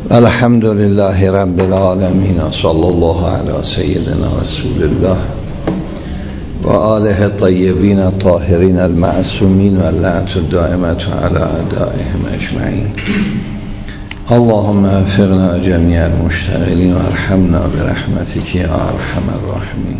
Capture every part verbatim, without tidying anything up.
الحمد لله رب العالمين صلى الله على سيدنا رسول الله و آله الطیبین الطاهرین المعصومین و اللعنة الدائمة على اعدائهم اجمعین. اللهم وفقنا جميع المشتغلین و ارحمنا برحمتك یا ارحم الراحمین.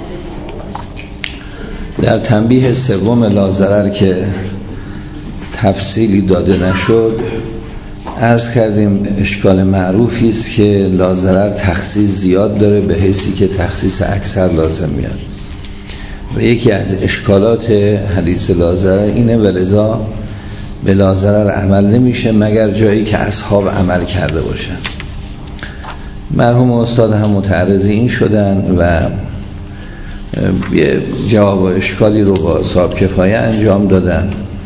در تنبیه سوم لاضرر که تفصیلی داده نشد، عرض کردیم اشکال معروفی است که لاضرر تخصیص زیاد داره به حیثی که تخصیص اکثر لازم میاد و یکی از اشکالات حدیث لاضرر اینه و لذا به لاضرر عمل نمیشه مگر جایی که اصحاب عمل کرده باشن. مرحوم استاد هم متعرض این شدن و یه جواب و اشکالی رو با صاحب کفایه انجام دادن.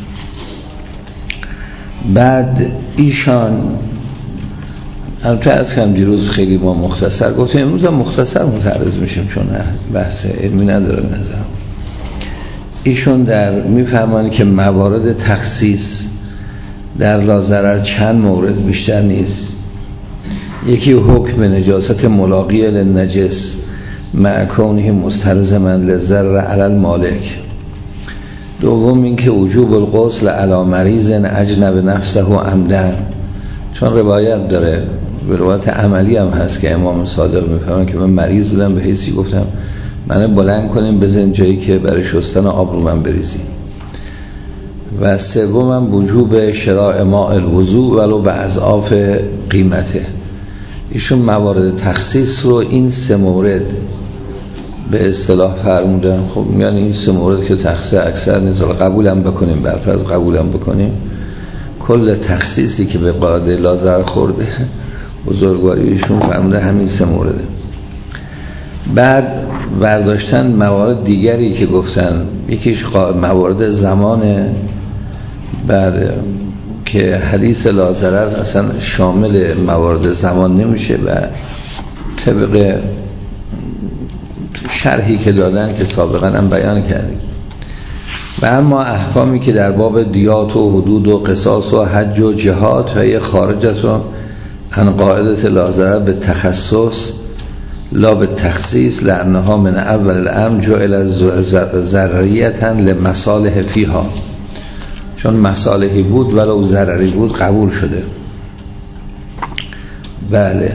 بعد ایشان البته از کم دیروز خیلی ما مختصر گفتیم، امروز هم مختصر متعرض میشیم چون بحث علمی نداره نظرم. ایشون در میفهمن که موارد تخصیص در لاضرر چند مورد بیشتر نیست. یکی حکم نجاست ملاقی للنجس مع کونه مستلزما للضرر علی المالک. دوم اینکه وجوب الغسل علی مریض اجنب نفسه عمدن، چون روایت داره، روایت عملی هم هست که امام صادق میفهمن که من مریض بودم به حیثی گفتم منو بلند کنیم بزنیم جایی که برای شستن آب رو من بریزیم. و سوم هم وجوب شراء ماء الوضوء ولو به اضعاف قیمته. ایشون موارد تخصیص رو این سه مورد به اصطلاح فرمودن. خب یعنی این سه مورد که تخصیص اکثر نیست، قبولم بکنیم برفرض قبولم بکنیم کل تخصیصی که به قاعده لاضرر خورده بزرگواریشون فرموده همین سه مورده. بعد برداشتن موارد دیگری که گفتن، یکیش موارد زمان، بعد که حدیث لاضرر اصلا شامل موارد زمان نمیشه و طبق شرحی که دادن که سابقا هم بیان کردیم. و اما احکامی که در باب دیات و حدود و قصاص و حج و جهاد و یه خارجت و عن قاعدت لاضرر به تخصص لا به تخصیص لانها من اول الامر جعل ضرریتا لمصالح فیها، چون مصالحی بود ولو ضرری بود قبول شده. بله.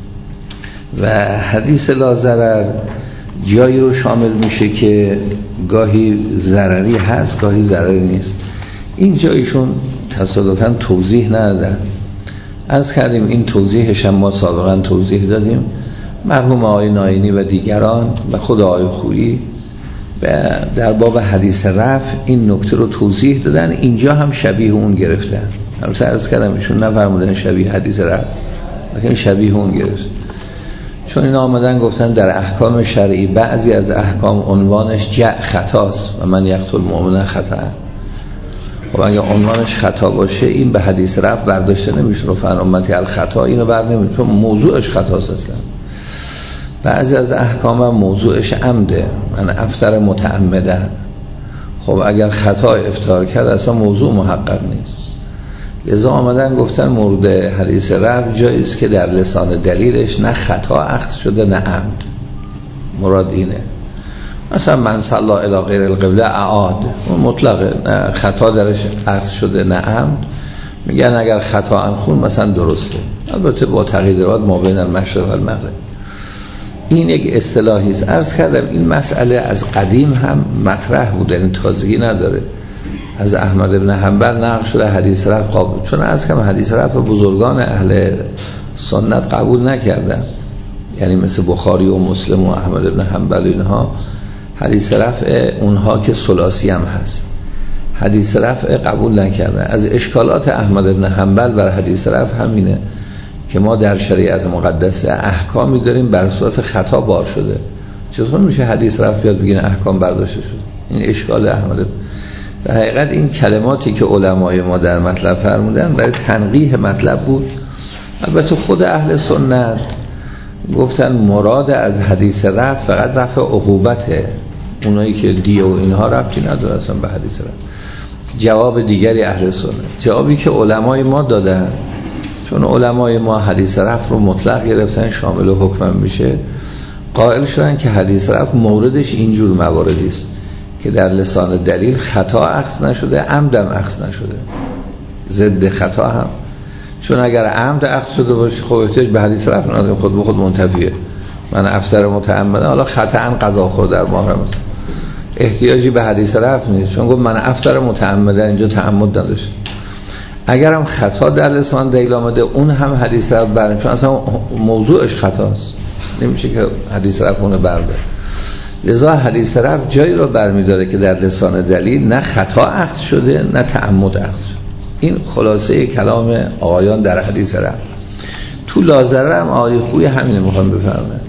و حدیث لاضرر جایی رو شامل میشه که گاهی ضرری هست گاهی ضرری نیست. این جایشون تصادفاً توضیح ندادن. عرض کردیم این توضیحش هم ما سابقاً توضیح دادیم. مرحوم آقای ناینی و دیگران و خود آقای خویی در باب حدیث رفع این نکته رو توضیح دادن. اینجا هم شبیه اون گرفتن. البته عرض کردم ایشون نفرمودن شبیه حدیث رفع، لیکن شبیه اون گرفت. چون این آمدن گفتن در احکام شرعی بعضی از احکام عنوانش جع خطاست و من یقتل مؤمن خطا. خب اگه عنوانش خطا باشه این به حدیث رفع برداشته نمیشه، رو فن امتی الخطا اینو بر نمیشه چون موضوعش خطاست. اصلا بعضی از احکام هم موضوعش عمده، من افطر متعمدن. خب اگر خطا افطار کرد اصلا موضوع محقق نیست. لذا آمدن گفتن مورد حدیث رفع جاییست که در لسان دلیلش نه خطا اخذ شده نه عمد. مراد اینه مثلا من صلی الی غیر القبله اعاد، مطلقه، نه خطا درش اخذ شده نه عمد. میگن اگر خطا انخون مثلا درسته، البته با تغییرات ما بین المشرق و المغرب. این یک اصطلاحی است. عرض کردم این مسئله از قدیم هم مطرح بوده، این تازگی نداره. از احمد ابن حنبل نقل شده حدیث رفع قابل، چون از کم حدیث رفع بزرگان اهل سنت قبول نکردن، یعنی مثل بخاری و مسلم و احمد ابن حنبل اینها حدیث رفع اونها که ثلاثی هم هست حدیث رفع قبول نکردن. از اشکالات احمد ابن حنبل بر حدیث رفع همینه که ما در شریعت مقدسه احکامی داریم بر صورت خطا بار شده، چطور میشه حدیث رفع بیاد بگین احکام برداشته شد؟ این اشکال احمد. در حقیقت این کلماتی که علمای ما در مطلب فرمودن برای تنقیح مطلب بود. البته خود اهل سنت گفتن مراد از حدیث رفع فقط رفع عقوبته، اونایی که دیه و اینها ربطی نداره اصلا به حدیث رفع. جواب دیگری اهل سنت، جوابی که علمای ما دادن، چون علمای ما حدیث رفع رو مطلق گرفتن شامل حکم میشه، قائل شدن که حدیث رفع موردش اینجور مواردی است که در لسان دلیل خطا اخذ نشده، عمدم اخذ نشده، ضد خطا هم. چون اگر عمد اخذ شده باشه خب احتیاج به حدیث رفع نداره، خود به خود منتفیه. من افطر متعمدا، حالا خطأ قضا خورد در محرم، احتیاجی به حدیث رفع نیست، چون گفت من افطر متعمدا، اینجا تعمد نداشت. اگر هم خطا در لسان دلیل آمده اون هم حدیث رفع برمی‌داره، چون اصلا موضوعش خطاست، نمیشه که حدیث رفع اون برداره. لذا حدیث رفع جایی رو برمی‌داره که در لسان دلیل نه خطا اخذ شده نه تعمد اخذ شده. این خلاصه کلام آقایان در حدیث رفع. تو لاضرر هم آقای خوی همینه میخوام بفرمایند.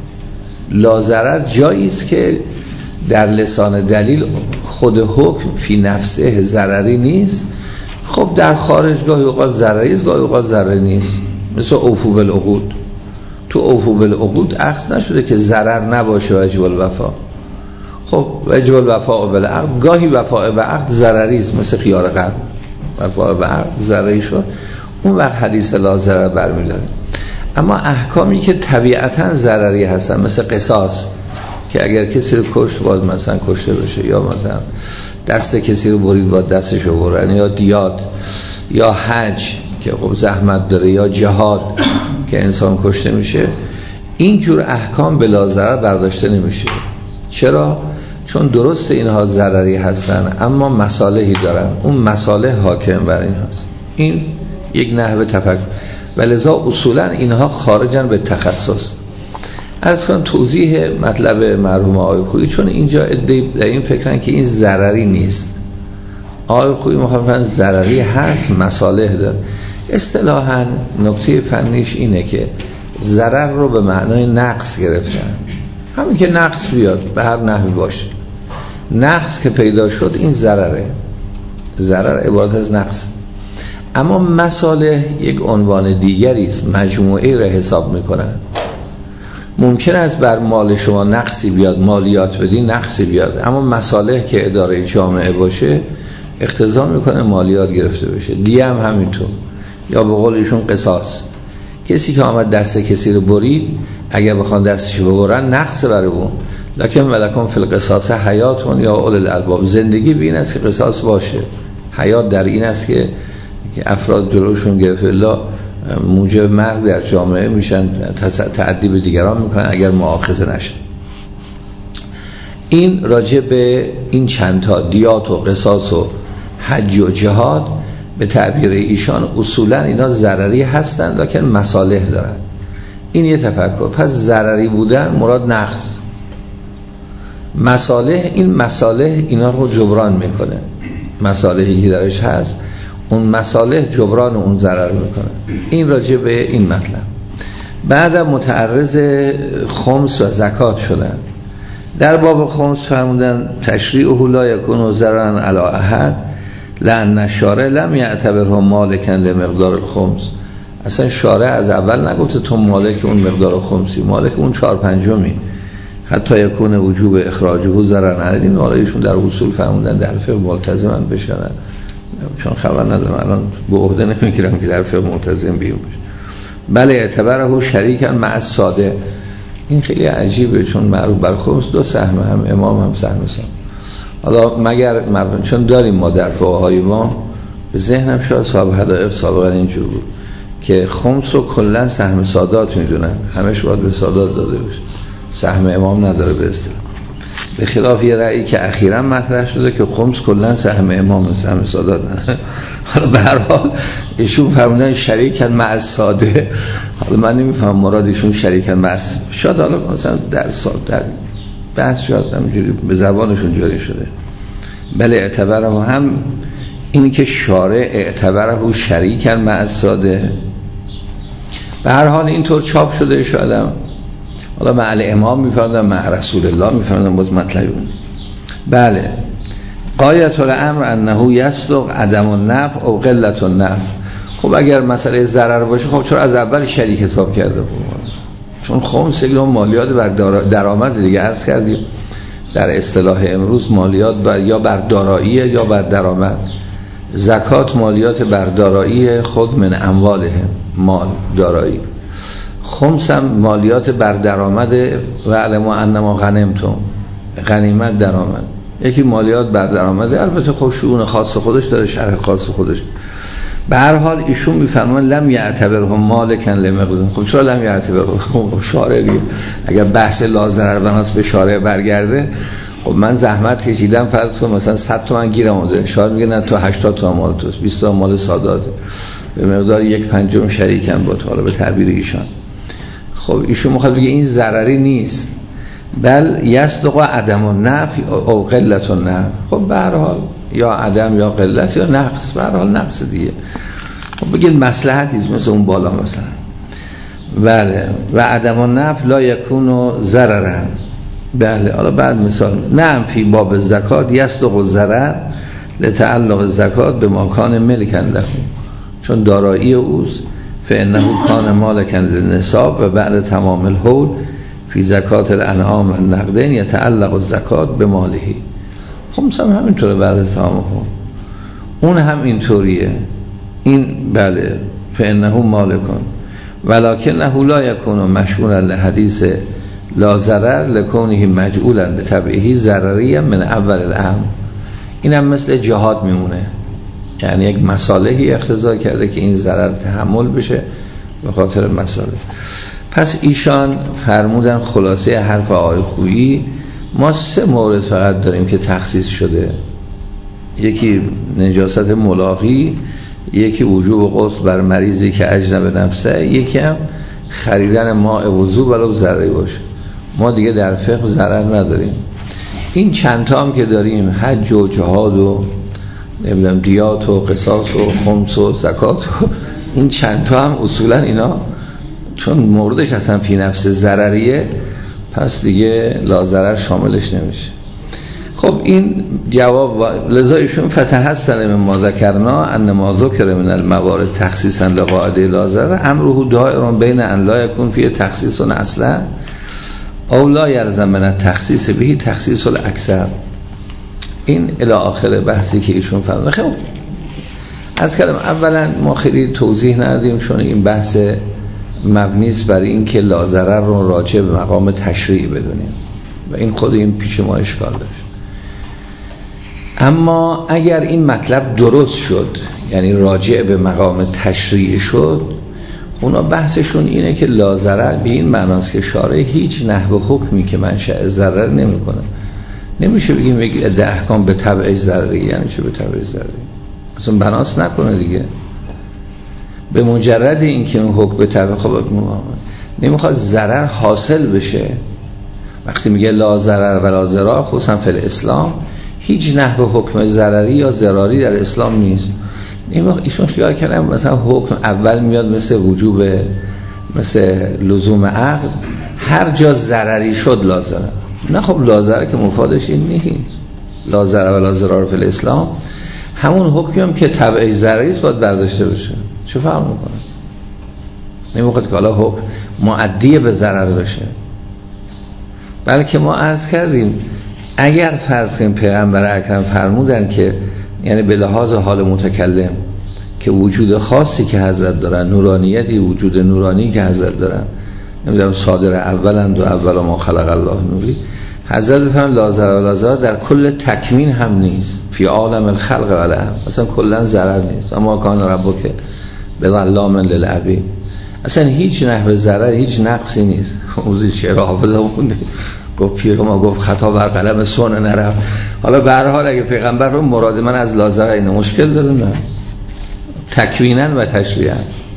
لاضرر جایی است که در لسان دلیل خود حکم فی نفسه ضرری نیست، خب در خارج گاهی اوقات ضرری است گاهی اوقات ضرری نیست، مثل اوفو بالعقود. تو اوفو بالعقود اخذ نشده که ضرر نباشه واجب الوفا. خب واجب الوفا بالعقد، گاهی وفا به عقد ضرری است، مثل خیار قبل وفا به عقد ضرری شد، اون وقت حدیث لا ضرر برمی‌داره. اما احکامی که طبیعتاً ضرری هستن، مثل قصاص که اگر کسی رو کشت باید مثلا کشته بشه، یا مثلا دست کسی رو برید باید دستش رو برن، یا دیات، یا حج که خب زحمت داره، یا جهاد که انسان کشته میشه، اینجور احکام بلا ضرر برداشته نمیشه. چرا؟ چون درست اینها ضرری هستن اما مصالحی دارن، اون مصالح حاکم بر این هست. این یک نحوه تفکر، ولذا اصولا اینها خارجن به تخصص. از کنم توضیح مطلب مرحوم آقای خویی، چون اینجا ادعی در این فکرن که این ضرری نیست. آقای خویی مخالفن ضرری هست، مصالح داره. اصطلاحاً نکته فنیش اینه که ضرر رو به معنای نقص گرفتن، همین که نقص بیاد به هر نحوی باشه، نقص که پیدا شد این ضرره، ضرر عبارت از نقص. اما مصالح یک عنوان دیگری است، مجموعه را حساب میکنن. ممکن است بر مال شما نقصی بیاد، مالیات بدی نقصی بیاد، اما مصالح که اداره جامعه باشه اقتضا میکنه مالیات گرفته بشه. دیگه هم همینطور، یا به قول ایشون قصاص، کسی که آمد دست کسی رو برید اگر بخوان دستش ببرن نقص برای اون، لکن ولکم فی القصاص حیاتون یا اول الالباب، زندگی به این است که قصاص باشه، حیات در این است که افراد جلوشون گرفته الا موجب مرگ در جامعه میشن، تعدی به دیگران میکنن اگر مؤاخذه نشن. این راجع به این چند تا دیات و قصاص و حج و جهاد به تعبیر ایشان اصولا اینا ضرری هستند لکن مصالح دارن. این یه تفکر. پس ضرری بودن مراد نقص، مصالح این مصالح اینا رو جبران میکنه، مصالحی که درش هست اون مصالح جبران اون ضرر میکنه. این راجع به این مطلب. بعدم متعرض خمس و زکات شدن. در باب خمس فرمودن تشریعه لا یکون ضررا علی احد لأن الشارع لم یعتبره مالکا لمقدار الخمس. اصلا شارع از اول نگفته تو مالک اون مقدار خمسی، مالک اون چهار پنجمی، حتی یکون وجوب اخراجه ضررا علی. این آرایشون در اصول فرمودن در فقه ملتزمن بشن، چون خبر ندارم الان به عهده نمیگیرم که در فقه ملتزم بیام بشه. بله اعتبره شریکا مع الساده. این خیلی عجیبه، چون معروف بر خمس دو سهم، هم امام هم سهم سهم. حالا مگر مردم چون داریم ما در فقهای ما، به ذهنم شاید صاحب حدائق سابقا اینجور بود که خمس رو کلا سهم سادات میدونن، همش باید به سادات داده بشه، سهم امام نداره به اصطلاح، به خلاف یه رأیی که اخیراً مطرح شده که خمس کلا سهم امام، سهم سادات نداره. حالا به هر حال ایشون فرمودن شریکن مع الساده. حالا من نمیفهم مراد ایشون شریکن مع، شاید حالا مثلا در سال در بحث شاید همینجوری به زبانشون جاری شده. بله اعتبره هم این که شارع اعتبره شریکن مع الساده، به هر حال اینطور چاپ شده. شاید حالا مع الامام میفرمودن، مع رسول الله میفرمودن، باز مطلبی بود. بله غایت الامر انه یصدق عدم النفع او قلت النفع. خب اگر مسئله ضرر باشه خب چرا از اول شریک حساب کرده؟ چون خمس یک نوع مالیات بر درآمد دیگه عرض کردیم، در اصطلاح امروز مالیات بر یا بر دارایی یا بر درآمد. زکات مالیات بر دارایی خود من اموالهم، مال دارایی. خمس هم مالیات بر درآمد و علموا انما غنمتم، غنیمت درآمد. یکی مالیات بر درآمد، البته خب شؤون خاص خودش داره، شرح خاص خودش. به هر حال ایشون میفرمان لم یعتبرهم مالکن لمقدار. خب چرا لم یعتبرهم؟ شارع دیگه اگر بحث لازرر بناس به شارع برگرده، خب من زحمت کشیدم فرض کنم مثلا صد تومن گیرم اومده، شاید میگه نه تو هشتاد تومن مال توست، بیست تومن مال ساداته، به مقدار یک پنجم شریکن با تو، حالا به تعبیر ایشان. خب ایشون میخواد بگه این ضرری نیست، بل یصدق عدم النفع او قلت النفع. خب به هر حال یا عدم یا قلت یا نقص، به هر حال نقص دیگه. خب بگید مصلحتی است مثل اون بالا مثلا. بله و عدم النفع لا یکون ضررا. بله حالا بعد مثال نعم فی باب زکات یصدق الضرر لتعلق زکات به مکان ملکن له، چون دارایی اوست، فانه کان مالکن للنصاب و بعد تمام الحول فی زکات الانعام النقدین یتعلق الزکات به مالهی. خب مثلا همینطوره بعد از تمام الحول، اون هم اینطوریه. این بله فانه مالکن ولکنه لا یکون مشمولا لحدیث لا ضرر لکونه مجعولا به تبعه ضرری من اول الامر. این هم مثل جهاد میمونه، یعنی یک مصالحی اقتضا کرده که این ضرر تحمل بشه به خاطر مصالح. پس ایشان فرمودن خلاصه حرف آقای خویی ما سه مورد فقط داریم که تخصیص شده، یکی نجاست ملاقی، یکی وجوب غسل بر مریضی که اجنب نفسه، یکی هم خریدن ماء وضو ولو ذره باشه. ما دیگه در فقه ضرر نداریم. این چند تا هم که داریم، حج و جهاد و نمیدونم دیات و قصاص و خمس و زکات و این چند تا هم اصولا اینا چون موردش اصلا فی نفس ضرریه، پس دیگه لا ضرر شاملش نمیشه. خب این جواب لذا ایشون فتحسن من ما ذکرنا ان ما ذکر من الموارد تخصیصا لقاعده لا ضرر امره دائر بین ان لا یکون فی تخصیص اصلا او لا یلزم من التخصیص به تخصیص الاکثر. این الی آخر بحثی که ایشون فرمودن. خب از کلام اولا ما خیلی توضیح ندادیم چون این بحث مبنیست بر این که لا ضرر رو راجع به مقام تشریع بدونیم و این خود این پیش ما اشکال داشت. اما اگر این مطلب درست شد، یعنی راجع به مقام تشریع شد، اونا بحثشون اینه که لا ضرر به این معناست که شارع هیچ نحو حکمی که منشأ ضرر نمیکنه. نمیشه بگیم بگید احکام به تبع ضرری، یعنی چه به تبع ضرری؟ اصلا بناس نکنه دیگه. به مجرد این که اون حکم به تبع، خب نمیخواد ضرر حاصل بشه. وقتی میگه لا ضرر ولا ضرار خصوصا فی الاسلام، هیچ نحو حکم ضرری یا ضراری در اسلام نیست. ایشون خیال کردن مثلا حکم اول میاد مثل وجوب، مثل لزوم عقل، هر جا ضرری شد لا ضرر. نه خب لا ضرر که مفادش این نیست. لا ضرر ولا ضرار فی الاسلام همون حکمی هم که تبع ضرری است باید برداشته بشه. چه فرق میکنه؟ نمیخواد که حالا حکم معدی به ضرر بشه. بلکه ما عرض کردیم اگر فرض کنیم پیغمبر اکرم فرمودن که یعنی به لحاظ حال متکلم که وجود خاصی که حضرت دارن، نورانیتی، وجود نورانی که حضرت دارن، نمیدونم صادر اولند و اول ما خلق الله نوری، حضرت بفرمایند لا ضرر ولا ضرار در کل تکوین هم نیست، فی عالم الخلق ولا هم اصلا کلا ضرر نیست. اما کان ربک بظلام للعبید، اصلا هیچ نحو ضرر، هیچ نقصی نیست. موزی شعر حافظه مونده گفت پیر ما گفت خطا بر قلم سونه نرفت. حالا به هر حال اگه پیغمبر رو مراد من از لا ضرر اینو مشکل داره، نه تکوینن و تشریعن.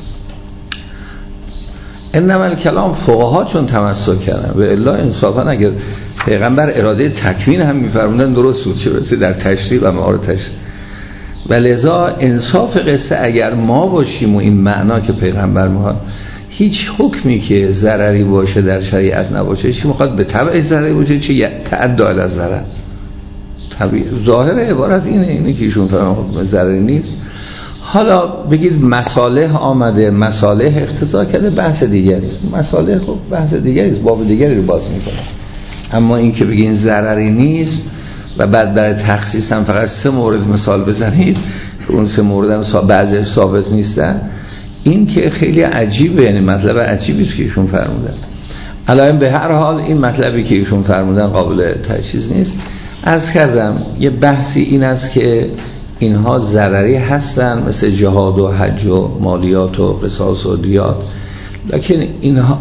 انما الکلام فقها چون تمسک کردن و الا انصافا اگر پیغمبر اراده تکوین هم میفرمودن درست بود، چه برسه در تشریع و معارض تشریع. و لذا انصاف قصه اگر ما باشیم و این معنا که پیغمبر ما هیچ حکمی که ضرری باشه در شریعت نباشه، چی میخواد به تبع ضرری باشه، چی تعدی علی ضرر. طبیعی ظاهر عبارت اینه، اینه که ایشون فرمودن ضرری نیست. حالا بگید مصالح آمده، مصالح اقتضا کرده، بحث دیگری. مصالح خب بحث دیگری است، باب دیگری رو باز میکنه. اما این که بگین ضرری نیست و بعد برای تخصیص هم فقط سه مورد مثال بزنید که اون سه مورد هم بعضی ثابت نیستن، این که خیلی عجیبه، یعنی مطلب عجیبی است که ایشون فرمودن. الان به هر حال این مطلبی که ایشون فرمودن قابل تجویز نیست. عرض کردم یه بحثی این است که اینها ضرری هستن، مثل جهاد و حج و مالیات و قصاص و دیات، لکن اینها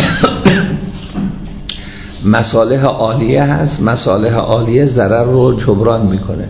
مصالح عالیه هست. مصالح عالیه ضرر رو جبران میکنه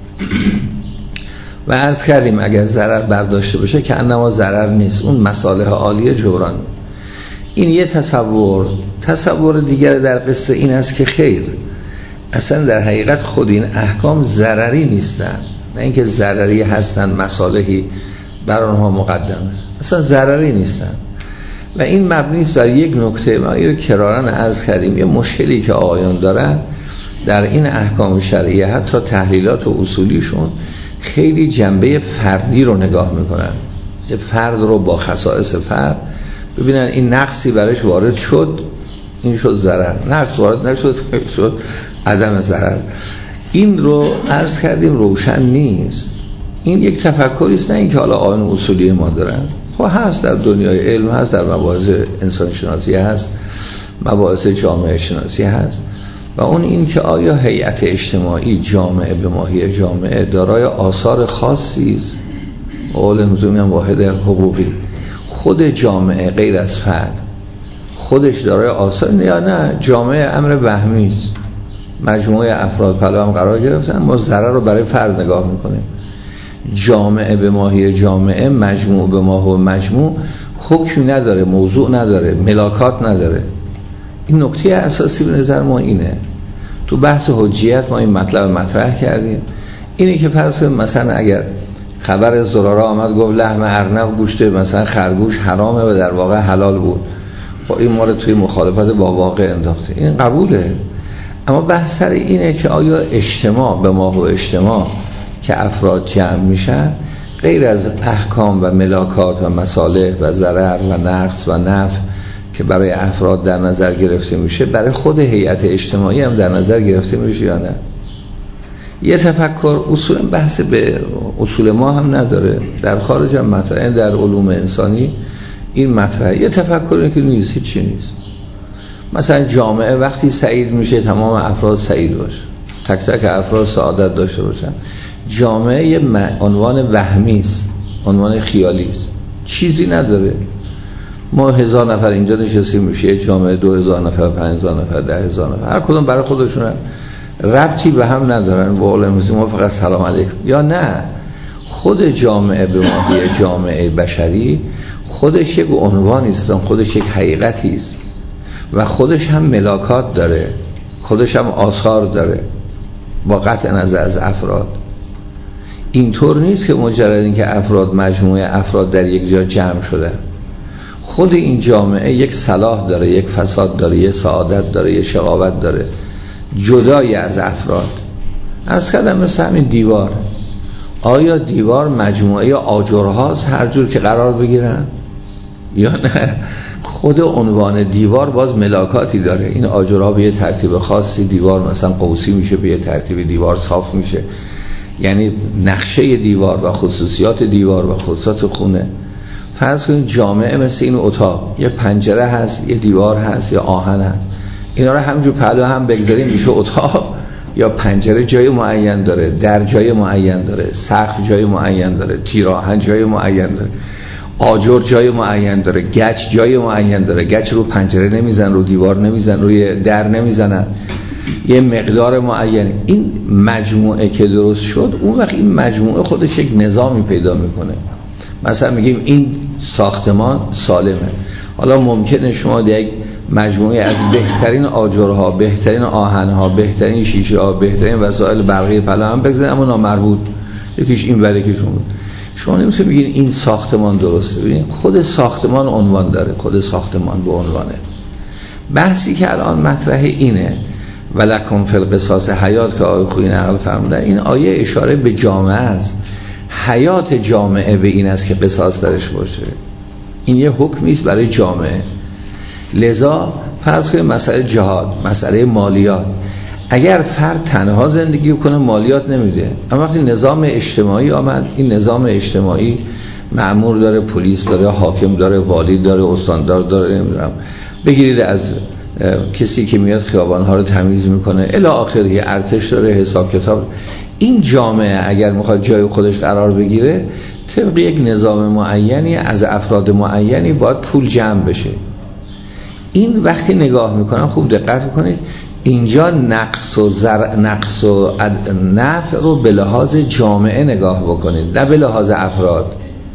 و عرض کردیم اگر ضرر برداشته بشه که انما ضرر نیست، اون مصالح عالیه جبران. این یه تصور. تصور دیگر در قصه این است که خیر، اصلا در حقیقت خود این احکام ضرری نیستن، نه اینکه ضرری هستن مصالحی بر آنها مقدمه، اصلا ضرری نیستن. و این مبنی است بر یک نکته ما اینو کرارن عرض کردیم، یه مشکلی که آقایان دارن در این احکام شرعیه، حتی تحلیلات و اصولیشون خیلی جنبه فردی رو نگاه میکنن، یه فرد رو با خصائص فرد ببینن این نقصی برایش وارد شد، این شد ضرر، نقص وارد نشد شد عدم ضرر. این رو عرض کردیم روشن نیست. این یک تفکری است، نه اینکه حالا آیین اصولی ما دارن. خب هست در دنیای علم، هست در مباحث انسان شناسی، هست مباحث جامعه شناسی هست. و اون این که آیا هیئت اجتماعی جامعه به ماهی جامعه دارای آثار خاصی است، قول نظامی هم واحد حقوقی، خود جامعه غیر از فرد خودش دارای آثار، یا نه جامعه امر وهمی است، مجموعه افراد پلو هم قرار گرفتن، ما ضرر رو برای فرد نگاه میکنیم. جامعه به ماهی جامعه، مجموع به ماهی مجموع حکمی نداره، موضوع نداره، ملاکات نداره. این نکته اساسی به نظر ما اینه. تو بحث حجیت ما این مطلب مطرح کردیم، اینه که فرض کنیم مثلا اگر خبر زراره آمد گفت لحم ارنب گوشت مثلا خرگوش حرامه و در واقع حلال بود، با این ما رو توی مخالفت با واقع انداخته، این قبوله. اما بحث سر اینه که آیا اجتماع به ماه و اجتماع که افراد جمع میشن غیر از احکام و ملاکات و مصالح و ضرر و نقص و نفع که برای افراد در نظر گرفته میشه، برای خود هیئت اجتماعی هم در نظر گرفته میشه یا نه؟ یه تفکر اصولا بحث به اصول ما هم نداره، در خارج هم مطرحه، در علوم انسانی این مطرحه. یه تفکر که نیست، هیچی نیست. مثلا جامعه وقتی سعید میشه تمام افراد سعید باشه، تک تک افراد سعادت داشته باشن. جامعه یه عنوان وهمی است، عنوان خیالی است، چیزی نداره. ما هزار نفر اینجا نشستیم میشه جامعه، دو هزار نفر، پنج هزار نفر، ده هزار نفر، هر کدوم برای خودشون ربطی به هم ندارن. والا ما فقط سلام علیکم، یا نه خود جامعه به ماهی جامعه بشری خودش یک عنوانی است، خودش یک حقیقتی است و خودش هم ملاکات داره، خودش هم آثار داره با قطع نظر از افراد. اینطور نیست که مجرد این که افراد مجموعه افراد در یک جا جمع شده، خود این جامعه یک صلاح داره، یک فساد داره، یک سعادت داره، یک شقاوت داره جدای از افراد. از کلمه مثل همین دیوار، آیا دیوار مجموعه آجرهاست هر جور که قرار بگیرن یا نه؟ خود عنوان دیوار باز ملاکاتی داره. این آجرها به یه ترتیب خاصی، دیوار مثلا قوسی میشه به یه ترتیب، دیوار صاف میشه، یعنی نقشه دیوار و خصوصیات دیوار و خصوصیات خونه. فرض کنید جامعه مثل این اتاق، یه پنجره هست، یه دیوار هست، یا آهن هست، اینا رو همینجور پهلو هم بگذاریم میشه اتاق یا پنجره. جای معین داره، در جای معین داره، سقف جای معین داره، تیراهن جای معین داره، آجر جای معین داره، گچ جای معین داره. گچ رو پنجره نمیزن، رو دیوار نمیزن، روی در نمیزنن، یه مقدار معین. این مجموعه که درست شد، اون وقت این مجموعه خودش یک نظامی پیدا میکنه. مثلا میگیم این ساختمان سالمه. حالا ممکنه شما یک مجموعه از بهترین آجرها، بهترین آهنها، بهترین شیشه ها، بهترین وسایل برقی پلا هم بگذارید، اما نامربوط، یکیش این بره یکیش اون. شما نمیتونید بگید این ساختمان درسته. ببینید خود ساختمان عنوان داره، خود ساختمان به عنوانه. بحثی که الان مطرح اینه ولکم فی القصاص حیات که آیه خویی نقل فرمودن. این آیه اشاره به جامعه است، حیات جامعه به این است که قصاص درش باشه. این یه حکمی است برای جامعه. لذا فرض کنید مسئله جهاد، مسئله مالیات، اگر فرد تنها زندگی کنه مالیات نمیده، اما وقتی نظام اجتماعی آمد، این نظام اجتماعی مأمور داره، پلیس داره، حاکم داره، والی داره، استاندار داره، نمیدونم بگیرید از کسی که میاد خیابان‌ها رو تمیز میکنه الی آخره، ارتش داره، حساب کتاب. این جامعه اگر میخواد جای خودش قرار بگیره طبق یک نظام معینی از افراد معینی باید پول جمع بشه. این وقتی نگاه میکنم خوب دقت میکنید اینجا نقص و زر... نقص و نفع رو به لحاظ جامعه نگاه بکنید نه به لحاظ افراد.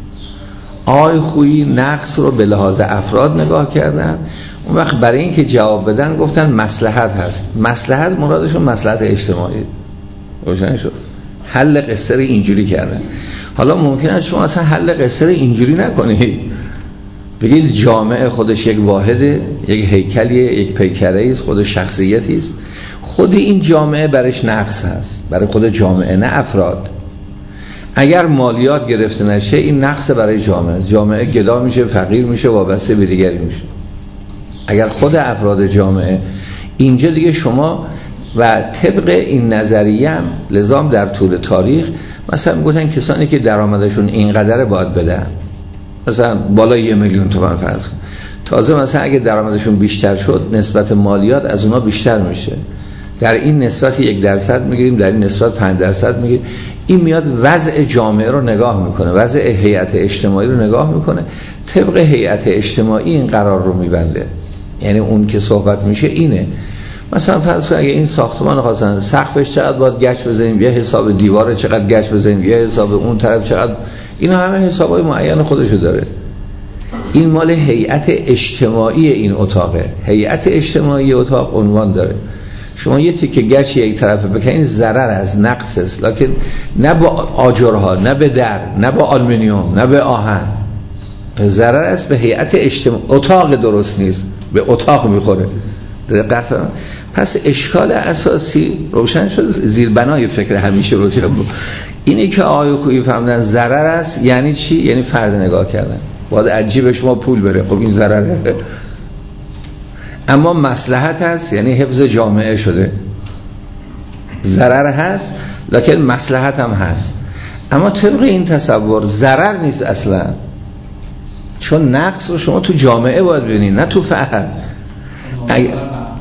آی خویی نقص رو به لحاظ افراد نگاه کردن، اون وقت برای اینکه جواب بدن گفتن مصلحت هست. مصلحت مرادشون مصلحت اجتماعی. روشن شد؟ حل قصه رو اینجوری کردن. حالا ممکنه شما اصلا حل قصه رو اینجوری نکنید، بگید جامعه خودش یک واحده، یک هیکلیه، یک پیکره است، خود شخصیتی است. خود این جامعه برش نقص هست، برای خود جامعه نه افراد. اگر مالیات گرفته نشه این نقص برای جامعه است. جامعه گدا میشه، فقیر میشه، وابسته به دیگری میشه. اگر خود افراد جامعه اینجا دیگه شما و طبق این نظریه هم لزام در طول تاریخ مثلا میگفتن کسانی که درآمدشون اینقدر باید بدن، مثلا بالای یه میلیون تومان فرض کن، تازه مثلا اگه درآمدشون بیشتر شد نسبت مالیات از اونا بیشتر میشه. در این نسبت یک درصد میگیریم، در این نسبت پنج درصد میگیریم. این میاد وضع جامعه رو نگاه میکنه، وضع هیئت اجتماعی رو نگاه میکنه، طبق هیئت اجتماعی این قرار رو میبنده. یعنی اون که صحبت میشه اینه. مثلا فرض کن اگه این ساختمان خواستن سقفش چقدر باید گچ بزنیم، یه حساب دیوار چقدر گچ بزنیم، یه حساب اون طرف چقدر، اینا همه حسابای معین خودشو داره. این مال هیئت اجتماعی این اتاقه. هیئت اجتماعی اتاق عنوان داره. شما یه تیکه گچ یک طرفه بکنین ضرر از نقص است، لکن نه با آجرها، نه به در، نه با آلومینیوم، نه به آهن. ضرر است به هیئت اجتماعی. اتاق درست نیست، به اتاق میخوره. دقت. پس اشکال اساسی روشن شد، زیربنای فکر همیشه روشن بود. اینی که آقای خویی فهمیدن ضرر است یعنی چی؟ یعنی فرد نگاه کردن. باید عجیب شما پول بره، خب این ضرره. اما مصلحت هست یعنی حفظ جامعه شده. ضرر هست لکن مصلحت هم هست. اما طبق این تصور ضرر نیست اصلا، چون نقص رو شما تو جامعه باید ببینید نه تو فرد. اگه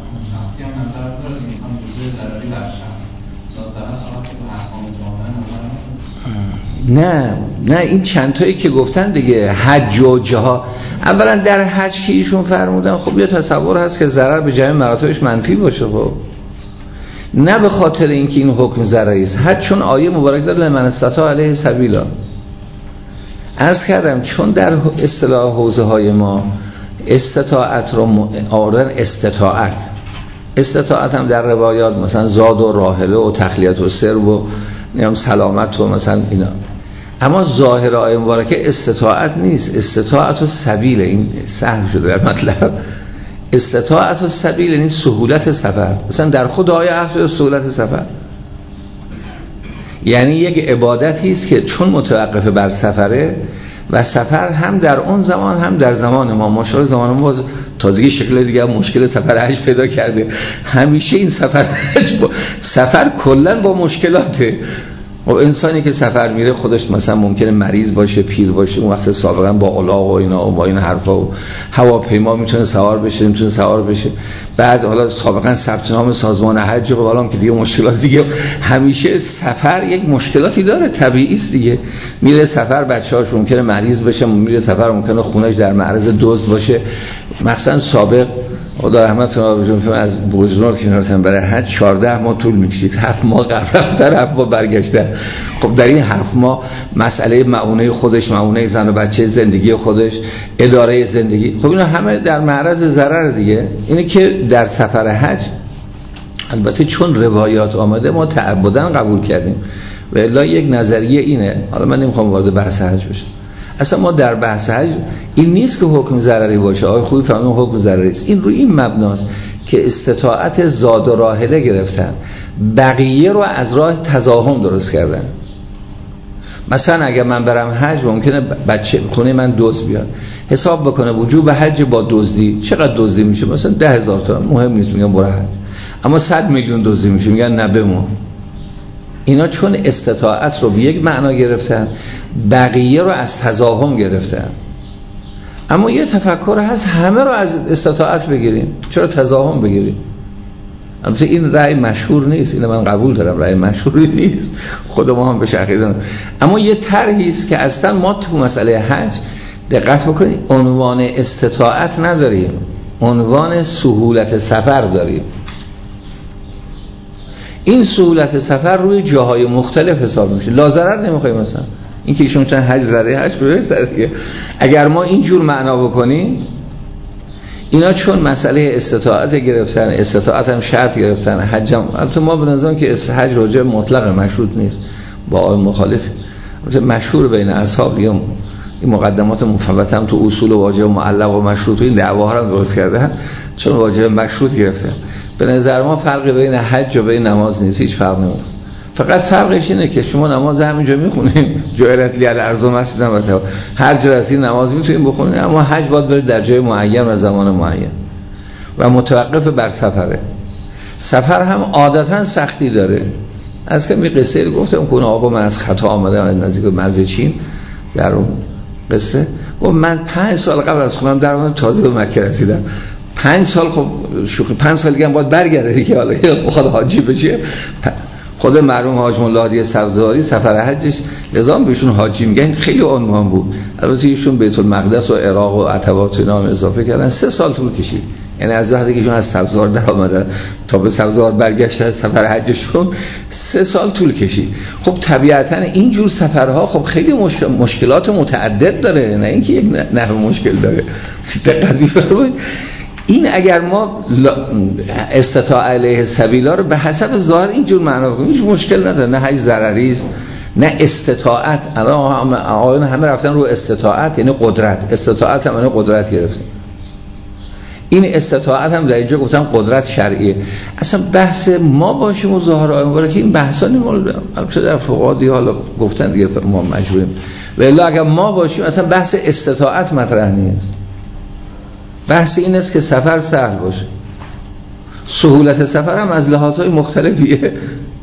نه نه این چند تایی که گفتن دیگه، حج و جهاد. اولا در حج که ایشون فرمودن خب یه تصور هست که ضرر به جمع مراتبش منفی باشه، خب نه به خاطر اینکه این حکم ضرری است. حج چون آیه مبارک داره لمن استطاع علیه سبیلا. عرض کردم چون در اصطلاح حوزه های ما استطاعت رو آوردن استطاعت استطاعت هم در روایات مثلا زاد و راحله و تخلیت و سرب و نیم سلامت و مثلا اینا. اما ظاهر آیه مبارکه استطاعت نیست، استطاعت و سبیل. این سهل شده در مطلب. استطاعت و سبیل یعنی سهولت سفر. مثلا در خود آیه اصل سهولت سفر یعنی یک عبادتی است که چون متوقف بر سفره و سفر هم در اون زمان هم در زمان ما مشکل زمان ما تازگی شکل دیگه مشکل سفر حج پیدا کرده. همیشه این سفر حج با سفر کلا با مشکلاته. و انسانی که سفر میره خودش مثلا ممکنه مریض باشه، پیر باشه، اون وقت سابقا با الاغ و اینا و با این حرفا و هواپیما میتونه سوار بشه، میتونه سوار بشه. بعد حالا سابقا ثبت نام سازمان حج و حالا که دیگه مشکلات دیگه، همیشه سفر یک مشکلاتی داره، طبیعی است دیگه. میره سفر بچه‌هاش ممکنه مریض بشه، میره سفر ممکنه خونش در معرض دزد باشه. مثلا سابق خدا رحمت کنه از بوجنور که میرفتن برای حج چهارده ماه طول میکشید، هفت ماه قبل رفتن، هفت ماه برگشتن. خب در این هفت ماه مسئله معونه خودش، معونه زن و بچه، زندگی خودش، اداره زندگی، خب اینا همه در معرض ضرر دیگه. اینه که در سفر حج البته چون روایات آمده ما تعبداً قبول کردیم و الا یک نظریه اینه. حالا من نمیخوام وارد بحث حج بشم. اصلا ما در بحث حج این نیست که حکم ضرری باشه. آقای خوبی فهمیدن حکم ضرری است. این روی این مبناست که استطاعت زاد و راحله گرفتن، بقیه رو از راه تزاحم درست کردن. مثلا اگر من برم حج ممکنه بچه خونه من دزد بیاد، حساب بکنه وجوب حج با دزدی چقدر دزدی میشه، مثلا ده هزار تومان، مهم نیست، میگم برو حج. اما صد میلیون دزدی میشه، میگن نه بمون. اینا چون استطاعت رو به یک معنا گرفتن بقیه رو از تزاحم گرفتن. اما یه تفکر هست همه رو از استطاعت بگیریم، چرا تزاحم بگیریم؟ البته این رأی مشهور نیست، این من قبول دارم رأی مشهوری نیست، خود ما هم به شخیدن. اما یه طرحی است که اصلا ما تو مسئله حج دقت بکنید عنوان استطاعت نداریم، عنوان سهولت سفر داریم. این سهولت سفر روی جاهای مختلف حساب میشه. لا ضرر نمیخوایم مثلا این که ایشون چند حج ضرری حج برای اگر ما اینجور معنا بکنیم اینا چون مسئله استطاعت گرفتن، استطاعت هم شرط گرفتن، حج هم البته ما به نظرم که حج راجع مطلق مشروط نیست با آقای مخالف، البته مشهور بین اصحاب دیگه این مقدمات مفوته هم تو اصول واجب معلق و مشروط و این دعواها رو درست کردن چون واجب مشروط گرفتن. به نظر ما فرق بین حج و بین نماز نیست، هیچ فرق نمیکنه. فقط فرقش اینه که شما نماز همینجا میخونید جایرت لی الارض و مسجد نبوده، هر جا رسید نماز میتونید بخونید، اما حج باید برید در جای معین و زمان معین و متوقف بر سفره. سفر هم عادتا سختی داره. از که می قصه گفتم کنه آقا من از خطا آمدم از نزدیک مرز چین، در اون قصه گفت من پنج سال قبل از خونم در اومدم تازه به مکه رسیدم. پنج سال خب شوخی پنج سال دیگه هم باید برگرده دیگه، حالا بخواد حاجی بشه. خود مرحوم حاج مولا هادی سبزواری سفر حجش لزام بهشون حاجی میگن خیلی عنوان بود. البته ایشون بیت المقدس و عراق و عتبات و اینا اضافه کردن. سه سال طول کشید، یعنی از وقتی که ایشون از سبزوار در آمدن تا به سبزوار برگشتن سفر حجشون سه سال طول کشید. خب طبیعتا اینجور سفرها خب خیلی مشکل... مشکلات متعدد داره، نه اینکه یک نحو مشکل داره. دقت بفرمایید این اگر ما استطاع علیه سبیلا رو به حسب ظاهر اینجور معنا بکنیم هیچ مشکل نداره، نه حج ضرری است نه استطاعت. الان آقایون همه رفتن رو استطاعت یعنی قدرت، استطاعت هم یعنی قدرت گرفتیم. این استطاعت هم در اینجا گفتم قدرت شرعیه. اصلا بحث ما باشیم و ظاهر آیه مبارکه این بحثا نیست، البته در فقها دیگه حالا گفتن دیگه ما مجبوریم، ولی اگر ما باشیم اصلا بحث استطاعت مطرح نیست. بحث این است که سفر سهل باشه. سهولت سفر هم از لحاظهای مختلفیه.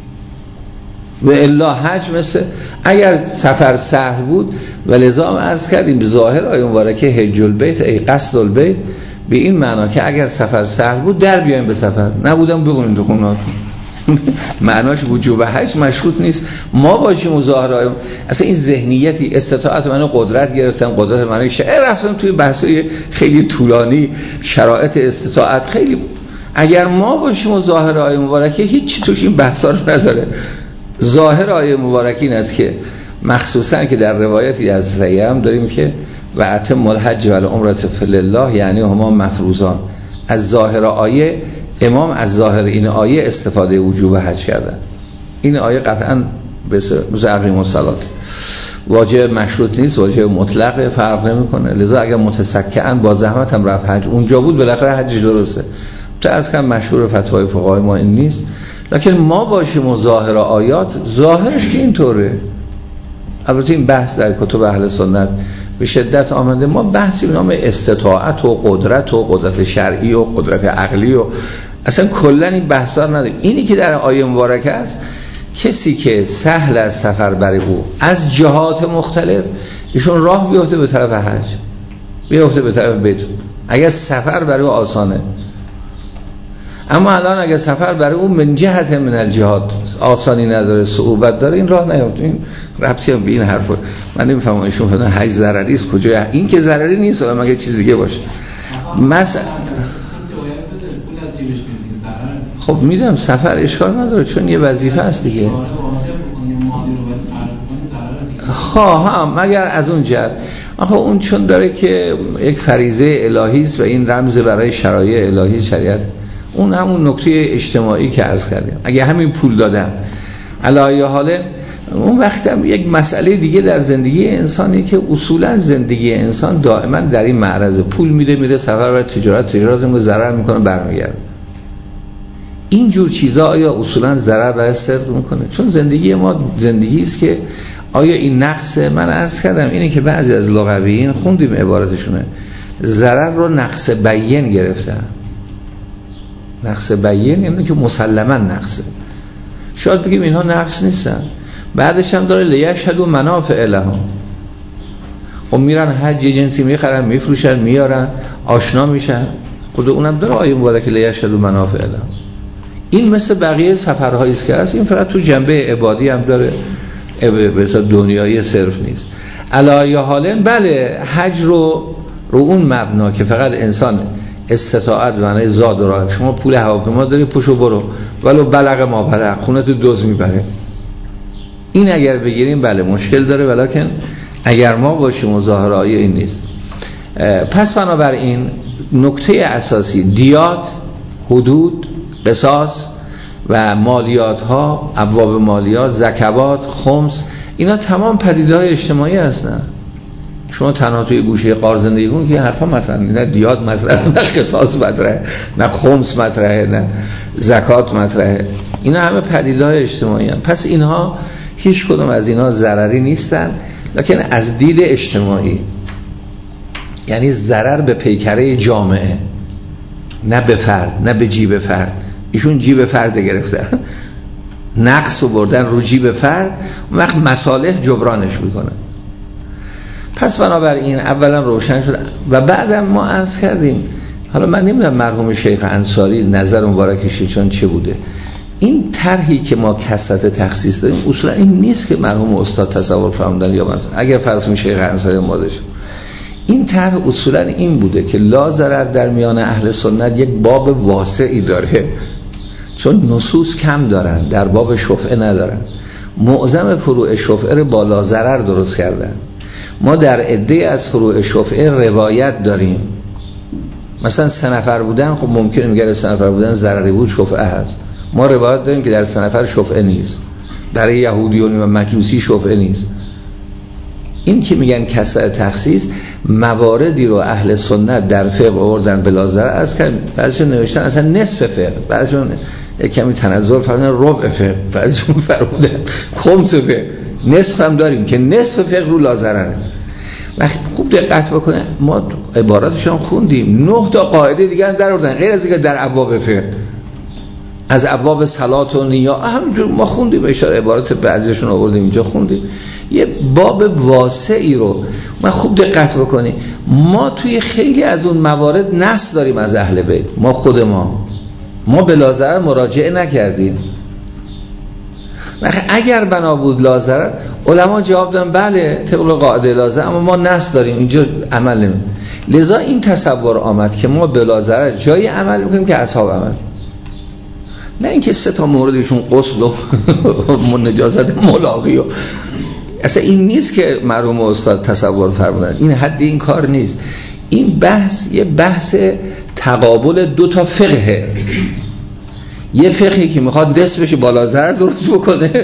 و الا حج مثل اگر سفر سهل بود و لذا هم عرض کردیم ظاهر آیه مبارکه حج البیت ای قصد البیت به این معنا که اگر سفر سهل بود در بیایم به سفر، نبودم بگونیم تو خونهاتون. معناش وجوب حج مشروط نیست. ما باشیم و ظاهر آیه اصلا این ذهنیتی استطاعت منو قدرت گرفتم، قدرت منو شعر رفتم توی بحثای خیلی طولانی شرایط استطاعت خیلی. اگر ما باشیم و ظاهر آیه مبارکه هیچ توش این بحثا رو نداره. ظاهر آیه مبارکه این است که مخصوصا که در روایتی از سیم داریم که و اتم الحج و العمره فلله یعنی هما مفروضان. از ظاهر آیه امام از ظاهر این آیه استفاده وجوب حج کردن. این آیه قطعا مثل اقیم الصلات واجب مشروط نیست، واجب مطلق فرق نمیکنه. لذا اگر متسکعن با زحمت هم رفت حج اونجا بود بالاخره حج درسته. تو از کم مشهور فتوای فقهای ما این نیست، لکن ما باشیم و ظاهر آیات ظاهرش که اینطوره. البته این بحث در کتب اهل سنت به شدت آمده. ما بحثی به نام استطاعت و قدرت و قدرت شرعی و قدرت عقلی و اصلا کلا این بحثا نداریم. اینی که در آیه مبارکه است کسی که سهل از سفر برای او از جهات مختلف ایشون راه بیفته به طرف حج، بیفته به طرف بیت، اگر سفر برای او آسانه. اما الان اگر سفر برای او من جهت من الجهات آسانی نداره، صعوبت داره، این راه نیفته. این ربطی هم به این حرفا من نمیفهمم. ایشون فرمودن حج ضرری است، کجا این که ضرری نیست، حالا مگه چیز دیگه باشه. مثلا خب میدونم سفر اشکال نداره چون یه وظیفه است دیگه. خواهم مگر از اون جهت آخه اون چون داره که یک فریضه الهی است و این رمز برای شرایع الهی شریعت، اون همون نکته اجتماعی که عرض کردیم. اگه همین پول دادم علی حاله اون وقت هم یک مسئله دیگه در زندگی انسانی که اصولا زندگی انسان دائما در این معرض پول میره میره سفر برای تجارت تجارت میکنه ضرر میکنه برمیگرده. این جور چیزا آیا اصولا ضرر برای صدق میکنه؟ چون زندگی ما زندگی است که آیا این نقص من عرض کردم اینه که بعضی از لغویین خوندیم عبارتشونه ضرر رو نقص بیان گرفتن. نقص بیان یعنی که مسلما نقصه. شاید بگیم اینها نقص نیستن، بعدش هم داره لیشهدوا منافع لهم، خب میرن حج یه جنسی میخرن میفروشن میارن آشنا میشن، خود اونم داره آیه مبارکه لیشهدوا منافع لهم. این مثل بقیه سفرهایی است که هست، این فقط تو جنبه عبادی هم داره، به حساب دنیایی صرف نیست. علی حالن بله حج رو رو اون مبنا که فقط انسان استطاعت معنی زاد و راه، شما پول هواپیما داری پشو برو ولو بلغ ما بلغ، خونه تو دوز میبره، این اگر بگیریم بله مشکل داره، ولکن اگر ما باشیم مظاهره آیه این نیست. پس بنابراین نکته اساسی دیات، حدود، قصاص و مالیات ها، ابواب مالیات، زکوات، خمس، اینا تمام پدیده‌های اجتماعی هستن. شما تنها توی گوشه غار زندگی کن که حرفا مطرحه، نه دیات مطرحه، نه قصاص مطرحه، نه خمس مطرحه، نه زکات مطرحه، اینا همه پدیده‌های اجتماعی هستن. پس اینها هیچ کدوم از اینها ضرری نیستن، لکن از دید اجتماعی، یعنی ضرر به پیکره جامعه، نه به فرد، نه به جیب فرد. ایشون جیب فرد گرفتن، نقص رو بردن رو جیب فرد، اون وقت مصالح جبرانش میکنن. پس بنابراین اولا روشن شد و بعدم ما عرض کردیم، حالا من نمیدونم مرحوم شیخ انصاری نظر مبارکش چون چه بوده، این طرحی که ما کثرت تخصیص داریم اصولا این نیست که مرحوم استاد تصور فرمودن، یا مثلا اگر فرض کنیم شیخ انصاری مادش، این طرح اصولا این بوده که لا ضرر در میان اهل سنت یک باب واسعی داره، چون نصوص کم دارن، در باب شفعه ندارن، معظم فروع شفعه رو با لا ضرر درست کردن. ما در عده از فروع شفعه روایت داریم، مثلا سه نفر بودن، خب ممکنه میگه سه نفر بودن ضرری بود شفعه هست، ما روایت داریم که در سه نفر شفعه نیست، برای یهودیون و مجوسی شفعه نیست. این که میگن کسر تخصیص، مواردی رو اهل سنت در فقه آوردن بلا ضرر، از که بعضیشون نوشتن اصلا نصف فقه، بعضیشون کمی تنزل فرمودن ربع فقه، بعضیشون فرمودن خمس فقه، نصف هم داریم که نصف فقه رو لا ضرره. وقتی خوب دقت بکنه ما عباراتشون خوندیم، نه تا قاعده دیگه هم در آوردن غیر از اینکه در ابواب فقه، از ابواب صلات و نیا همینجور ما خوندیم، اشاره عبارات بعضیشون آوردیم اینجا خوندیم. یه باب واسعی رو ما خوب دقت بکنیم، ما توی خیلی از اون موارد نص داریم از اهل بیت، ما خود ما ما بلا ضرر مراجعه نکردیم. اگر بنا بود لا ضرر، علما جواب دادن بله طبق قاعده لازم، اما ما نص داریم اینجا عمل نمیم. لذا این تصور آمد که ما بلا ضرر جایی عمل میکنیم که اصحاب عمل، نه اینکه سه تا موردشون غسل و نجاست ملاقی و اصلا این نیست که مرحوم استاد تصور فرمودن، این حد این کار نیست. این بحث یه بحث تقابل دو تا فقهه، یه فقهی که میخواد دست بشه بالا ضرر درست بکنه،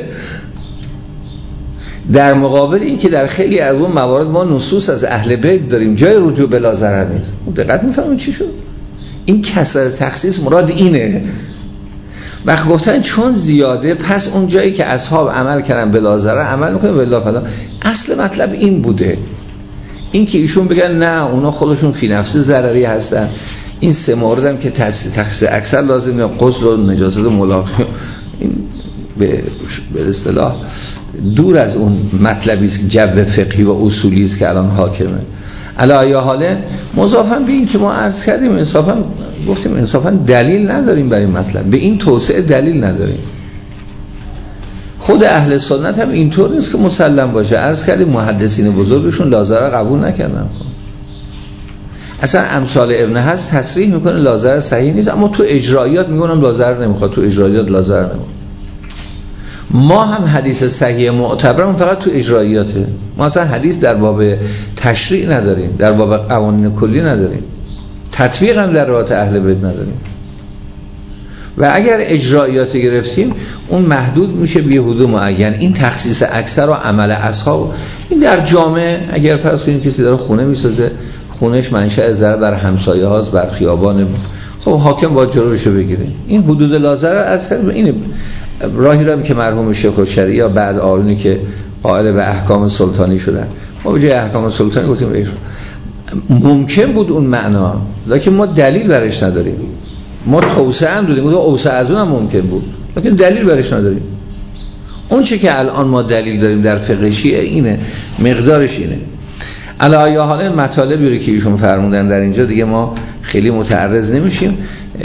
در مقابل این که در خیلی از اون موارد ما نصوص از اهل بیت داریم جای رجوع بلا ضرر نیست. دقت میفهمون چی شد؟ این کسر تخصیص مراد اینه. وقت گفتن چون زیاده پس اون جایی که اصحاب عمل کردن بلا ضرر عمل میکنه بلا فلا. اصل مطلب این بوده، این که ایشون بگن نه اونا خودشون فی نفس ضرری هستن، این سه مورد هم که تخصیص اکثر لازم، غسل و نجاست و ملاقی، این به اصطلاح دور از اون مطلبی است جو فقهی و اصولی است که الان حاکمه. علی ای حاله مضافاً به این که ما عرض کردیم انصافاً گفتیم انصافاً دلیل نداریم برای این مطلب، به این توسعه دلیل نداریم. خود اهل سنت هم اینطور نیست که مسلم باشه. عرض کردیم محدثین بزرگشون لازره قبول نکردن، اصلا امثال ابن حزم تصریح میکنه لازره صحیح نیست، اما تو اجرایات میگونم لازره نمیخواد، تو اجرایات لازره نمیخواد. ما هم حدیث صحیح معتبرمون فقط تو اجرایاته، ما اصلا حدیث در باب تشریع نداریم، در باب قوانین کلی نداریم، تطبیق هم در روایت اهل بیت نداریم. و اگر اجرایات گرفتیم اون محدود میشه به حدود معین. این تخصیص اکثر و عمل اصحاب، این در جامعه اگر فرض کنیم کسی داره خونه میسازه، خونش منشأ ضرر بر همسایه هاست، بر خیابان، خب حاکم باید جلوشو بگیره. این حدود لازمه از کردم. این راهی رو که مرحوم شیخ الشریعه یا بعد آیونی که قائل به احکام سلطانی شدن، ما به جای احکام سلطانی گفتیم ممکن بود اون معنا، لکن ما دلیل برش نداریم. ما توسعه هم دادیم، اوسع از اون هم ممکن بود، لکن دلیل برش نداریم. اون چه که الان ما دلیل داریم در فقه شیعه اینه، مقدارش اینه. علی حال مطالبی رو که ایشون فرمودن در اینجا دیگه ما خیلی متعرض نمیشیم.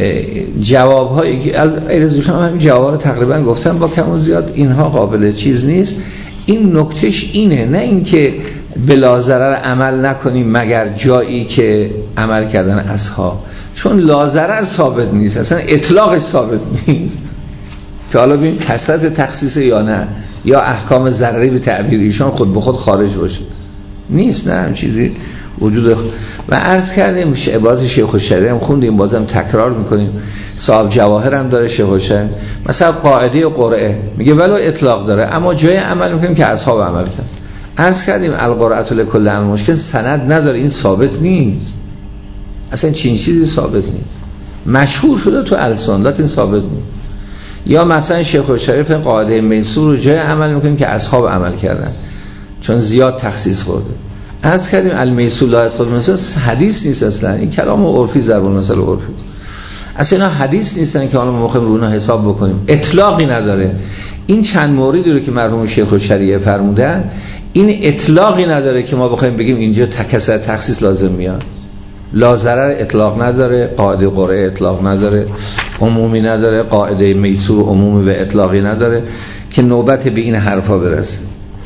جواب‌هایی که الازوشان همین جواب رو تقریبا گفتم با کم و زیاد، اینها قابل چیز نیست. این نکتهش اینه، نه اینکه بلا ضرر عمل نکنیم مگر جایی که عمل کردن اصحاب، چون لا ضرر ثابت نیست، اصلا اطلاقش ثابت نیست که حالا ببین کثرت تخصیص یا نه، یا احکام ضرری به تعبیر ایشان خود به خود خارج باشه، نیست، نه هم چیزی وجود. و عرض کردیم عبارت شیخ الشریعه هم خوندیم، بازم تکرار میکنیم، صاحب جواهر هم داره شیخ الشریعه، مثلا قاعده قرعه میگه ولو اطلاق داره اما جای عمل میکنیم که اصحاب عمل کرد. عرض کردیم القرعه لکل امر مشکل سند نداره، این ثابت نیست، اصلا چین چیزی ثابت نیست، مشهور شده تو السان لکن ثابت نیست. یا مثلا شیخ الشریعه قاعده میسور رو جای عمل میکنیم که اصحاب عمل کردن چون زیاد تخصیص خورده. عرض کردیم المیسور لا اصحاب مثلا حدیث نیست، اصلا این کلام عرفی ضرب المثل عرفی، اصلا اینا حدیث نیستن که حالا ما بخوایم رونا حساب بکنیم، اطلاقی نداره. این چند موردی رو که مرحوم شیخ الشریعه فرمودن این اطلاقی نداره که ما بخوایم بگیم اینجا تکثر تخصیص لازم میاد. لا ضرر اطلاق نداره، قاعده قرعه اطلاق نداره، عمومی نداره، قاعده میسور عمومی و اطلاقی نداره که نوبت به این حرفا برسه.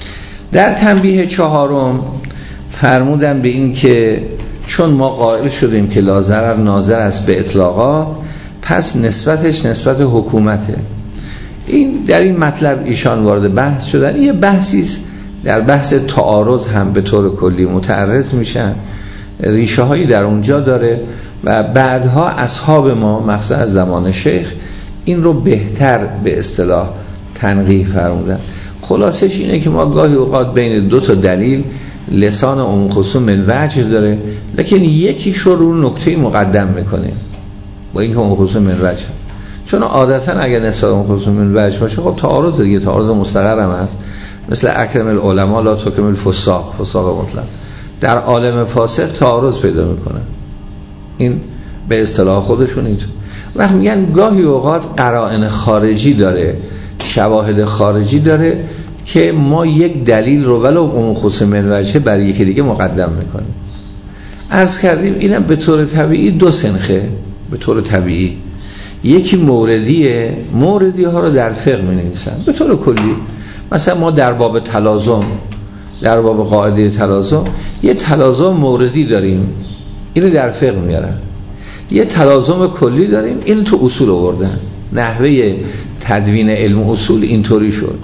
در تنبیه چهارم فرمودن به این که چون ما قائل شدیم که لا ضرر ناظر است به اطلاقات، پس نسبتش نسبت حکومته. این در این مطلب ایشان وارد بحث شدن. یه بحثی است در بحث تعارض هم به طور کلی متعرض میشن، ریشه هایی در اونجا داره و بعدها اصحاب ما مخصوصا از زمان شیخ این رو بهتر به اصطلاح تنقیح فرمودن. خلاصش اینه که ما گاهی اوقات بین دو تا دلیل لسان عموم خصوص من وجه داره، لیکن یکیش رو رو نکته مقدم میکنه با اینکه عموم خصوص من وجه، چون عادتا اگر نسبت عموم خصوص من وجه باشه خب تعارض دیگه، تعارض مستقر هم هست، مثل اکرم العلماء لا تکرم الفساق، فساق مطلق در عالم فاسق تعارض پیدا میکنه، این به اصطلاح خودشون اینطور. وقت میگن گاهی اوقات قرائن خارجی داره، شواهد خارجی داره که ما یک دلیل رو ولو عموم خصوص من وجه برای یکی دیگه مقدم میکنیم. عرض کردیم اینم به طور طبیعی دو سنخه، به طور طبیعی یکی موردیه، موردی ها رو در فقه می نویسن به طور کلی. مثلا ما در باب تلازم، در باب قاعده تلازم یه تلازم موردی داریم، اینو در فقه میارن. یه تلازم کلی داریم، اینو تو اصول آوردن. نحوه تدوین علم اصول اینطوری شد.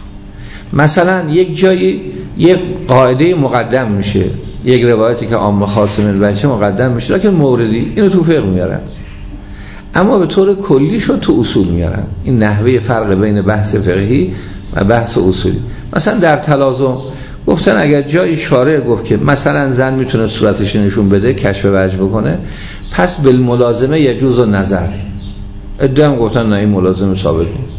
مثلا یک جایی یک قاعده مقدم میشه، یک روایتی که عام خاص من وجه مقدم میشه، لکن موردی اینو تو فقه میارن، اما به طور کلی شد تو اصول میارن. این نحوه فرق بین بحث فقهی و بحث اصولی. مثلا در تلازم گفتن اگر جای شارع گفت که مثلا زن میتونه صورتش نشون بده، کشف وجه بکنه، پس بالملازمه یجوز النظر. ادعا گفتن نه این ملازمه ثابت نیست.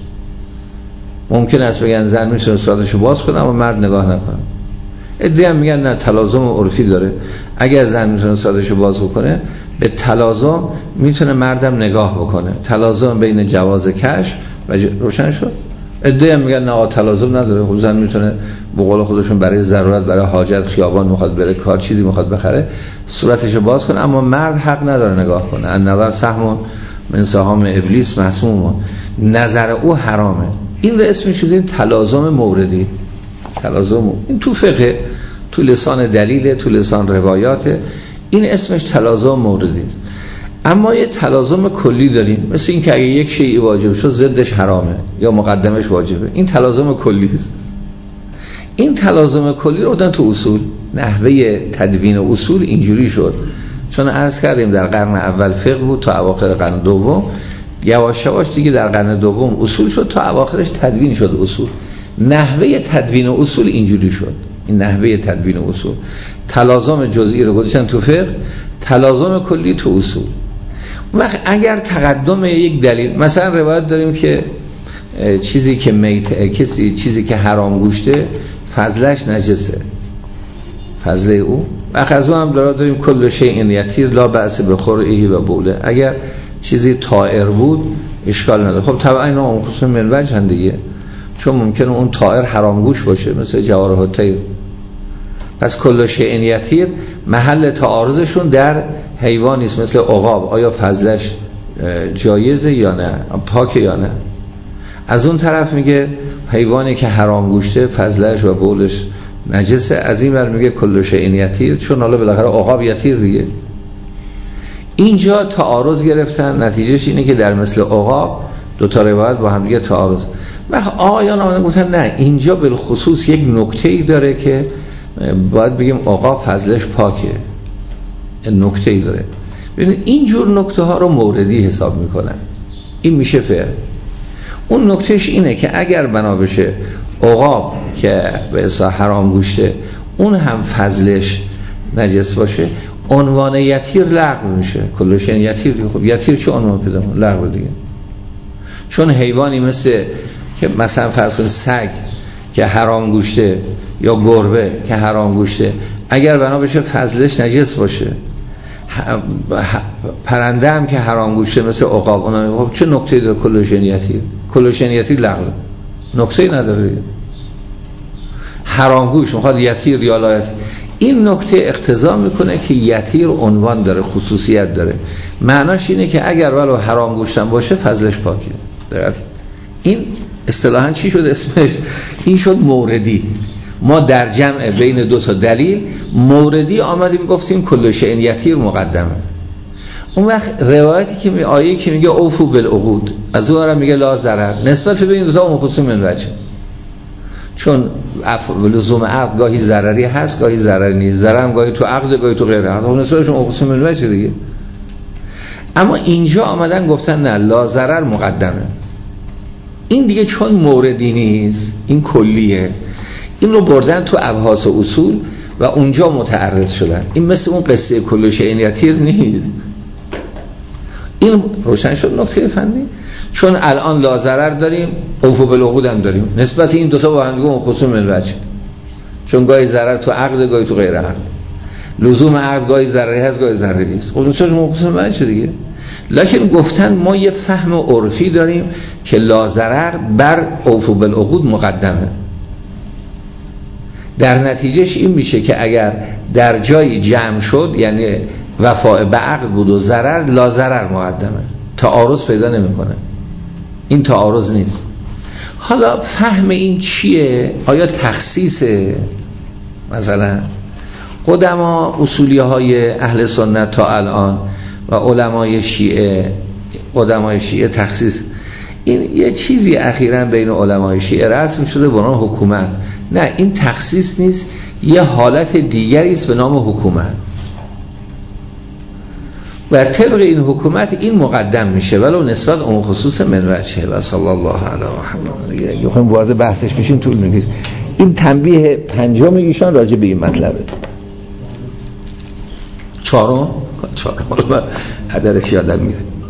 ممکن است بگن زن میتونه صورتشو باز کنه اما مرد نگاه نکنه. ادعا میگن نه تلازم عرفی داره، اگر زن میتونه صورتشو باز بکنه به تلازم میتونه مردم نگاه بکنه، تلازم بین جواز کشف و روشن شد. ادعا میگن نه تلازم نداره، خود زن میتونه به قول خودشون برای ضرورت، برای حاجت، خیابان میخواد بره، کار چیزی میخواد بخره، صورتشو باز کنه، اما مرد حق نداره نگاه کنه. النظر سهم من سهام ابلیس مسموم، نظر او حرامه. این رو اسمش شده تلازم موردی. تلازم این تو فقه، تو لسان دلیل، تو لسان روایات، این اسمش تلازم موردی است. اما یه تلازم کلی داریم، مثل این که اگه یک شیئی واجب شد ضدش حرامه یا مقدمش واجبه، این تلازم کلی است. این تلازم کلی رو دادن تو اصول. نحوه تدوین اصول اینجوری شد، چون عرض کردیم در قرن اول فقه بود تا اواخر قرن دوم، یواش یواش دیگه در قرن دوم اصول شد تا اواخرش تدوین شد اصول. نحوه تدوین اصول اینجوری شد. این نحوه تدوین اصول، تلازم جزئی رو گذاشتن تو فقه، تلازم کلی تو اصول. وقت اگر تقدم یک دلیل، مثلا روایت داریم که چیزی که میت، کسی چیزی که حرام گوشته فضلش نجسه، فضله او. وقت از اون هم داریم کل شیء یطیر لا بأس بخورئه و بوله، اگر چیزی طائر بود اشکال نداره. خب طبعا اینا اون خصوص من وجه هم دیگه، چون ممکنه اون طائر حرام گوش باشه، مثل جوارح الطیر. پس کل شیء یطیر محل تعارضشون در حیوانی است مثل عقاب، آیا فضلش جایزه یا نه، پاک یا نه. از اون طرف میگه حیوانی که حرام گوشته فضلش و بولش نجسه، از این ور میگه کل شیء یطیر، چون حالا بالاخره عقاب یطیر دیگه. اینجا تعارض گرفتن، نتیجهش اینه که در مثل عقاب دو تا روایت با هم دیگه تعارض. و آقایان آمدن گفتن نه، اینجا بالخصوص یک نکته‌ای داره که باید بگیم عقاب فضلش پاکه، نکته‌ای داره. ببینید اینجور نکته ها رو موردی حساب میکنن، این میشه فعل. اون نکتهش اینه که اگر بنا بشه عقاب که به اصطلاح حرام گوشته اون هم فضلش نجس باشه، عنوان یطیر لغو میشه. کل شیء یطیر، خب یطیر چه عنوان پیدا کنه؟ لغو دیگه. چون حیوانی مثل که مثلا فرض کنید سگ که حرام گوشته یا گربه که حرام گوشته، اگر بنا بشه فضلش نجس باشه، پرنده هم که حرام گوشته مثل عقاب، اونا خب چه نکته‌ای داره کل شیء یطیر؟ کل شیء یطیر لغو، نکته‌ای نداره. حرام گوش میخواد یطیر یا لا یطیر. این نکته اقتضا میکنه که یطیر عنوان داره، خصوصیت داره. معناش اینه که اگر ولو حرام گوشتن باشه فضلش پاکه. درست؟ این اصطلاحاً چی شد اسمش؟ این شد موردی. ما در جمع بین دو تا دلیل موردی آمدیم گفتیم کل شیء یطیر مقدمه. اون وقت روایتی که می آیه که میگه اوفو بالعقود، از اون میگه لا ضرر، نسبت به این دو تا منقسم من وجه. چون لزوم عقد گاهی ضرری هست گاهی ضرری نیست، ضرر هم گاهی تو عقد گاهی تو غیر عقد، اون نسبتشون منقسم من وجه دیگه. اما اینجا آمدن گفتن نه، لا ضرر مقدمه. این دیگه چون موردی نیست، این کلیه، این رو بردن تو ابحاث و اصول و اونجا متعرض شدن. این مثل اون قصه کل شیء یطیر نیست. این روشن شد نکته فنی. چون الان لا ضرر داریم، اوفو بالعقود هم داریم، نسبت این دوتا با هم دیگه منقسم من وجه. چون گاهی ضرر تو عقد گاهی تو غیر عقد، لزوم عقد گاهی ضرری هست گاهی ضرری نیست، خب چون منقسم من وجه دیگه. لکن گفتن ما یه فهم عرفی داریم که لا ضرر بر اوفو بالعقود مقدمه. در نتیجهش این میشه که اگر در جای جمع شد، یعنی وفاء به عقد بود و ضرر، لا ضرر مقدمه، تعارض پیدا نمیکنه. این تعارض نیست. حالا فهم این چیه؟ آیا تخصیصه؟ مثلا قدما اصولیه های اهل سنت تا الان و علمای شیعه، قدمای شیعه تخصیص، این یه چیزی اخیراً بین علمای شیعه رسم شده به نام حکومت. نه، این تخصیص نیست، یه حالت دیگری است به نام حکومت و طبق این حکومت این مقدم میشه ولو نسبت اون خصوص من وجهه. و صلی الله علی محمد. دیگه بخوایم وارد بحثش بشیم طول میکشه. این تنبیه پنجم ایشان راجع به این مطلبه. چهارم چهارم حالا هدرش یادم میره.